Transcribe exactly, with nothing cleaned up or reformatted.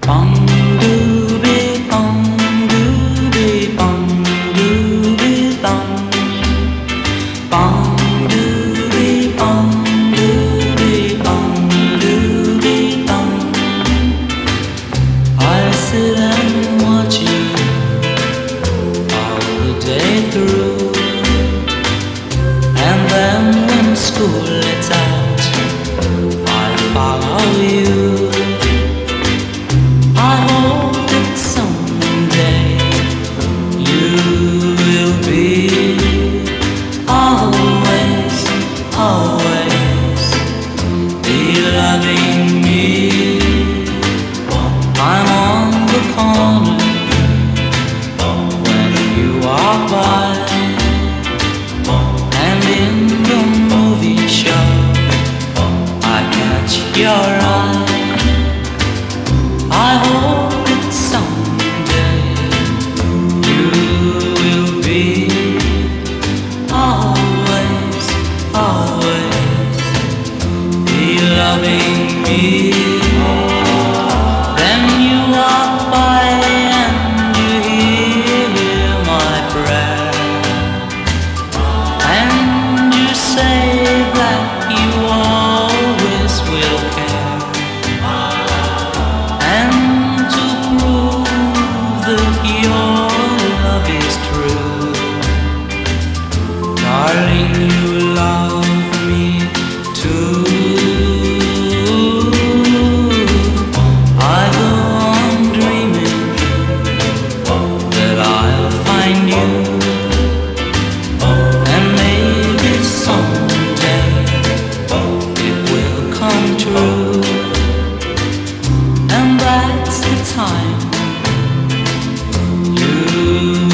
Bum doobie bum doobie bum doobie bum bum doobie bum doobie bum doobie bum. I sit and watch you all the day through, and then when school lets out, I follow you. I hope that someday you will be always, always be loving me. I'm on the corner when you walk by, and in the movie show I catch your eye. I hope that someday you will be always, always be loving me. Then you walk by and you hear my prayer, and you say that you always will care. And to prove that your love is true, darling, you love me too. I go on dreaming that I'll find you, and maybe someday it will come true. And that's the time you